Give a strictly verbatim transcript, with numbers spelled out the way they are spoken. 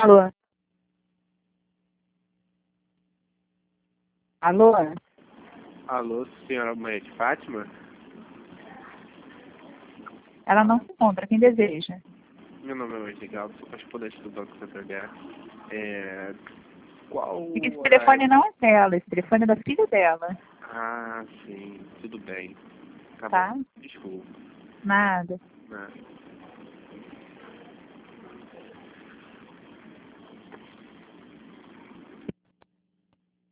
Alô? Alô? Alô, senhora mãe de Fátima? Ela não se encontra. Quem deseja? Meu nome é Madigal, sou correspondente do Banco Santander. É... Qual Esse horário? telefone não é dela, esse telefone é da filha dela. Ah, sim, tudo bem. Tá Tá? bom, desculpa. Nada. Né?